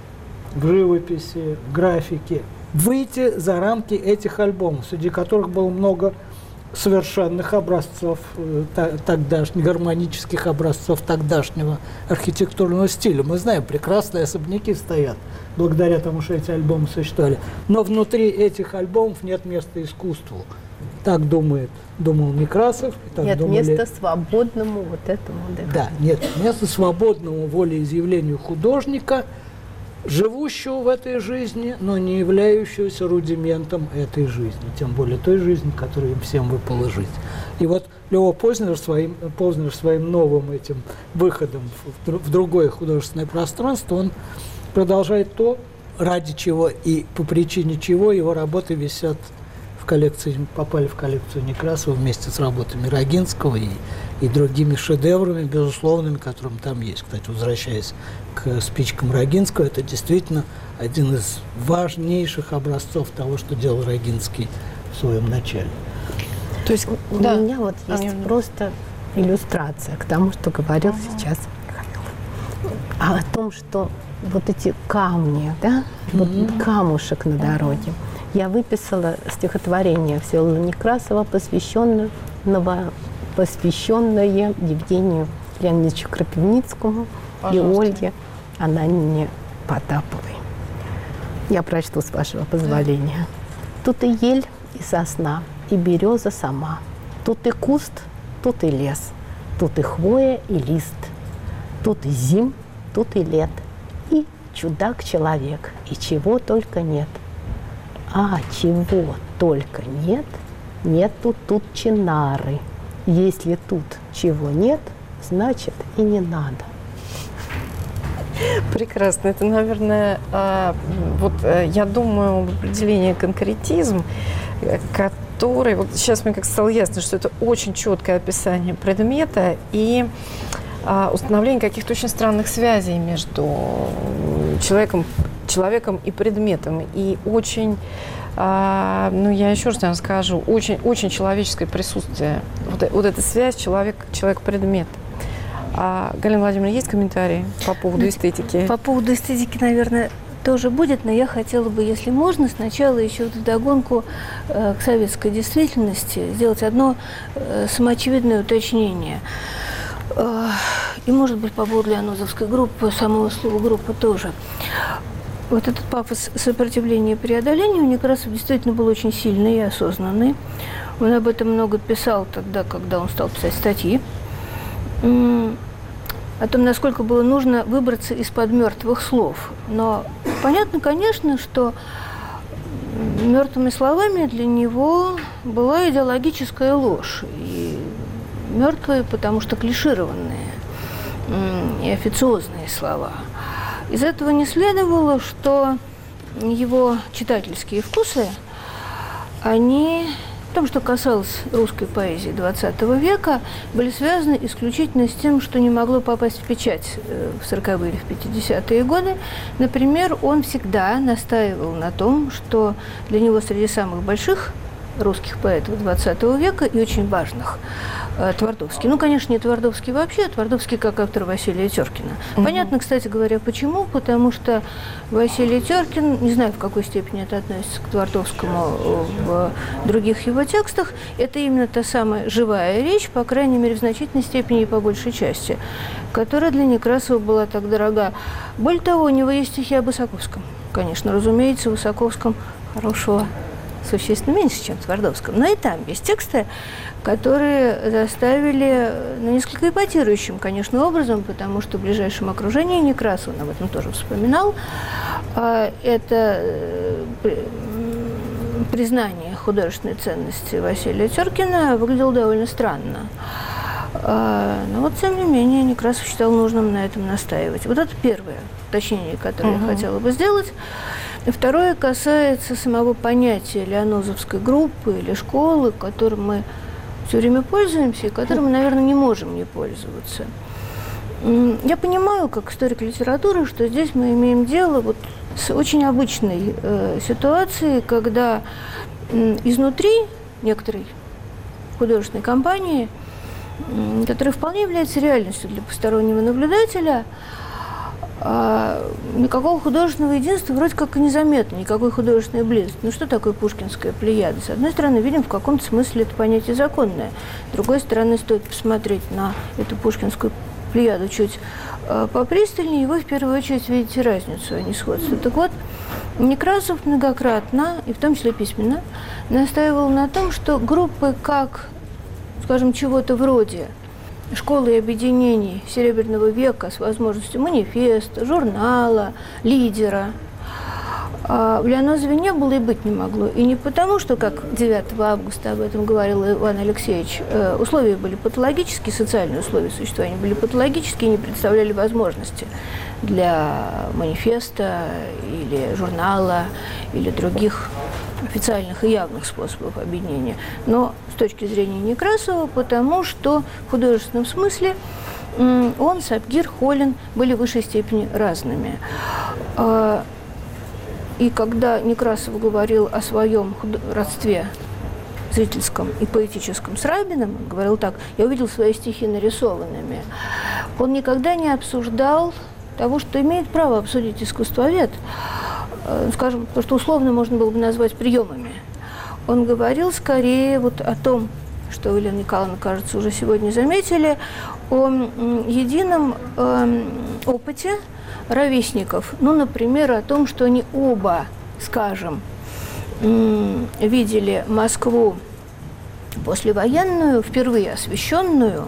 в живописи, в графике, выйти за рамки этих альбомов, среди которых было много совершенных образцов тогдашних, гармонических образцов тогдашнего архитектурного стиля. Мы знаем, прекрасные особняки стоят, благодаря тому, что эти альбомы существовали. Но внутри этих альбомов нет места искусству. Так думает, думал Некрасов. Так нет думали... места свободному вот этому. Да, да, нет места свободному волеизъявлению художника, живущего в этой жизни, но не являющегося рудиментом этой жизни, тем более той жизни, которую им всем выпало жить. И вот Лео Познер своим, Познер своим новым этим выходом в, в другое художественное пространство, он продолжает то, ради чего и по причине чего его работы висят в коллекции, попали в коллекцию Некрасова вместе с работами Рогинского и, и другими шедеврами, безусловными, которым там есть. Кстати, возвращаясь к спичкам Рогинского, это действительно один из важнейших образцов того, что делал Рогинский в своем начале. То есть у да. меня вот есть а просто иллюстрация к тому, что говорил ага. сейчас Михаил. А о том, что вот эти камни, да, mm-hmm. вот камушек на дороге. Я выписала стихотворение Всеволода Некрасова, посвященное, посвященное Евгению Леонидовичу Крапивницкому и Ольге Ананине Потаповой. Я прочту, с вашего позволения. Тут и ель, и сосна, и береза сама. Тут и куст, тут и лес. Тут и хвоя, и лист. Тут и зим, тут и лет. И чудак-человек, и чего только нет. А чего только нет, нету тут чинары. Если тут чего нет, значит и не надо. Прекрасно. Это, наверное, вот я думаю, определение конкретизм, который, вот сейчас мне как стало ясно, что это очень четкое описание предмета и установление каких-то очень странных связей между человеком, человеком и предметом. И очень, а, ну, я еще раз наверное, скажу, очень, очень человеческое присутствие. Вот, вот эта связь человек, человек-предмет. А, Галина Владимировна, есть комментарии по поводу эстетики? По поводу эстетики, наверное, тоже будет, но я хотела бы, если можно, сначала еще вдогонку э, к советской действительности сделать одно э, самоочевидное уточнение. И, может быть, по поводу Лианозовской группы, самого слова группы тоже. Вот этот пафос сопротивления и преодоления у Некрасова действительно был очень сильный и осознанный. Он об этом много писал тогда, когда он стал писать статьи. О том, насколько было нужно выбраться из-под мертвых слов. Но понятно, конечно, что мертвыми словами для него была идеологическая ложь. И мертвые, потому что клишированные и официозные слова. Из этого не следовало, что его читательские вкусы, они, в том, что касалось русской поэзии двадцатого века, были связаны исключительно с тем, что не могло попасть в печать в сороковые или в пятидесятые годы. Например, он всегда настаивал на том, что для него среди самых больших русских поэтов двадцатого века и очень важных Твардовский. Ну, конечно, не Твардовский вообще, а Твардовский как автор Василия Теркина. Угу. Понятно, кстати говоря, почему. Потому что Василий Теркин, не знаю, в какой степени это относится к Твардовскому в других его текстах, это именно та самая живая речь, по крайней мере, в значительной степени и по большей части, которая для Некрасова была так дорога. Более того, у него есть стихи о Высоковском. Конечно, разумеется, Высоковском хорошего существенно меньше, чем в Твардовском. Но и там есть тексты, которые заставили, ну, несколько эпатирующим, конечно, образом, потому что в ближайшем окружении Некрасов, он об этом тоже вспоминал, это признание художественной ценности Василия Теркина выглядело довольно странно. Но вот, тем не менее, Некрасов считал нужным на этом настаивать. Вот это первое уточнение, которое uh-huh. я хотела бы сделать. И второе касается самого понятия лианозовской группы или школы, которым мы все время пользуемся и которым мы, наверное, не можем не пользоваться. Я понимаю, как историк литературы, что здесь мы имеем дело вот с очень обычной э, ситуацией, когда э, изнутри некоторой художественной компании, э, которая вполне является реальностью для постороннего наблюдателя, А никакого художественного единства вроде как и незаметно, никакой художественной близости. Ну что такое пушкинская плеяда? С одной стороны, видим, в каком-то смысле это понятие законное. С другой стороны, стоит посмотреть на эту пушкинскую плеяду чуть э, попристальнее, и вы в первую очередь видите разницу, а не сходство. Так вот, Некрасов многократно, и в том числе письменно, настаивал на том, что группы как, скажем, чего-то вроде школы и объединений Серебряного века с возможностью манифеста, журнала, лидера, в Лианозове не было и быть не могло. И не потому, что, как девятого августа об этом говорил Иван Алексеевич, условия были патологические, социальные условия существования были патологические и не представляли возможности для манифеста или журнала или других официальных и явных способов объединения. Но с точки зрения Некрасова, потому что в художественном смысле он, Сапгир, Холин были в высшей степени разными. И когда Некрасов говорил о своем родстве зрительском и поэтическом с Рабиным, он говорил так: «Я увидел свои стихи нарисованными». Он никогда не обсуждал того, что имеет право обсудить искусствовед, скажем, то, что условно можно было бы назвать приемами. Он говорил скорее вот о том, что Елена Николаевна, кажется, уже сегодня заметили, о едином э, опыте ровесников. Ну, например, о том, что они оба, скажем, видели Москву послевоенную, впервые освещенную,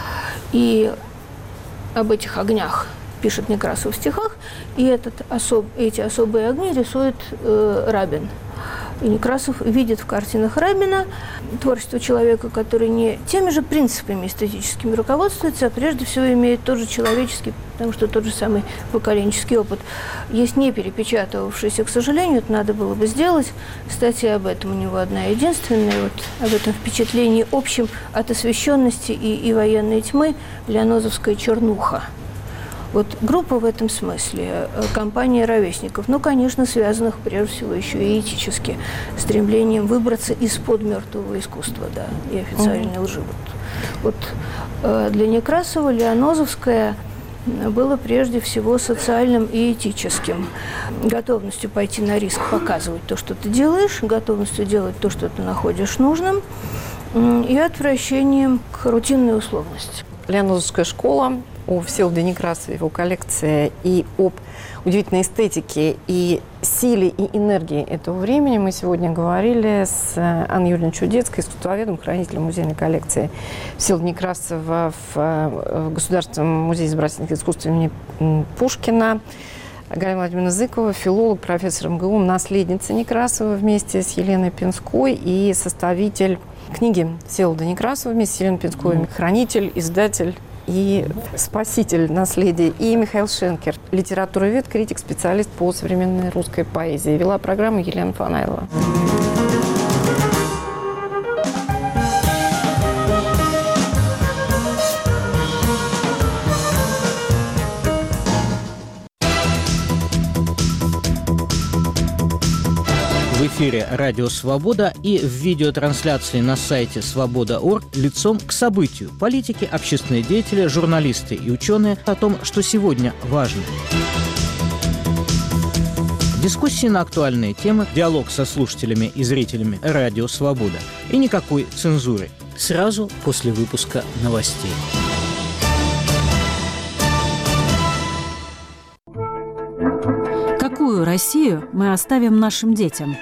и об этих огнях пишет Некрасов в стихах, и этот особ, эти особые огни рисует э, Рабин. И Некрасов видит в картинах Рабина творчество человека, который не теми же принципами эстетическими руководствуется, а прежде всего имеет тот же человеческий, потому что тот же самый поколенческий опыт. Есть не перепечатывавшийся, к сожалению, это надо было бы сделать. Статья об этом у него одна единственная, вот об этом впечатлении общем от освещенности и, и военной тьмы «Лианозовская чернуха». Вот группа в этом смысле, компания ровесников, ну, конечно, связанных прежде всего еще и этически, стремлением выбраться из-под мертвого искусства, да, и официальной mm-hmm. лжи. Вот, вот для Некрасова Лианозовская было прежде всего социальным и этическим. Готовностью пойти на риск, показывать то, что ты делаешь, готовностью делать то, что ты находишь нужным, и отвращением к рутинной условности. Лианозовская школа, о Всеволоде Некрасове, его коллекции, и об удивительной эстетике и силе и энергии этого времени мы сегодня говорили с Анной Юрьевной Чудецкой, искусствоведом, хранителем музейной коллекции Всеволода Некрасова в Государственном музее изобразительных искусств имени Пушкина, Галина Владимировна Зыкова, филолог, профессор эм гэ у, наследница Некрасова вместе с Еленой Пинской и составитель книги Всеволода Некрасова вместе с Еленой Пинской, хранитель, издатель и спаситель наследия, и Михаил Шенкер, литературовед, критик, специалист по современной русской поэзии. Вела программу Елена Фанайлова. В эфире «Радио Свобода» и в видеотрансляции на сайте свобода точка орг лицом к событию. Политики, общественные деятели, журналисты и ученые о том, что сегодня важно. Дискуссии на актуальные темы, диалог со слушателями и зрителями «Радио Свобода». И никакой цензуры. Сразу после выпуска новостей. Какую Россию мы оставим нашим детям?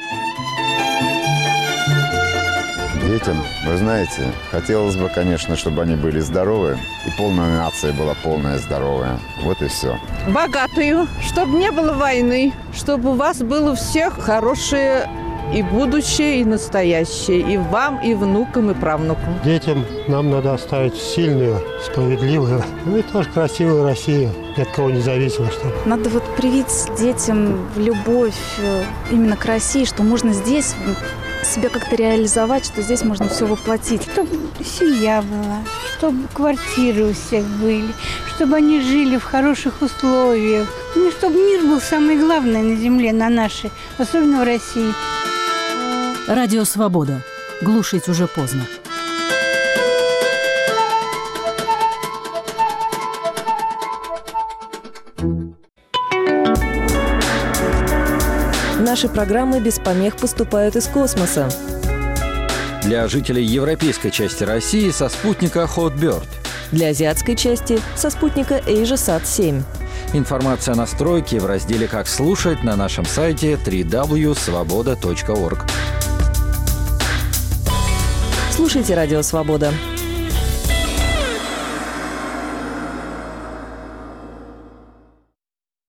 Детям, вы знаете, хотелось бы, конечно, чтобы они были здоровы, и полная нация была полная здоровая. Вот и все. Богатую, чтобы не было войны, чтобы у вас было всех хорошее и будущее, и настоящее, и вам, и внукам, и правнукам. Детям нам надо оставить сильную, справедливую, ну и тоже красивую Россию, ни от кого не зависимо. Чтобы. Надо вот привить детям любовь именно к России, что можно здесь себя как-то реализовать, что здесь можно все воплотить. Чтобы семья была, чтобы квартиры у всех были, чтобы они жили в хороших условиях. Ну, чтобы мир был самое главное на земле, на нашей, особенно в России. Радио «Свобода». Глушить уже поздно. Наши программы без помех поступают из космоса. Для жителей европейской части России со спутника Hotbird. Для азиатской части со спутника AsiaSat семь. Информация о настройке в разделе «Как слушать» на нашем сайте дабл-ю дабл-ю дабл-ю точка свобода точка орг. Слушайте «Радио Свобода».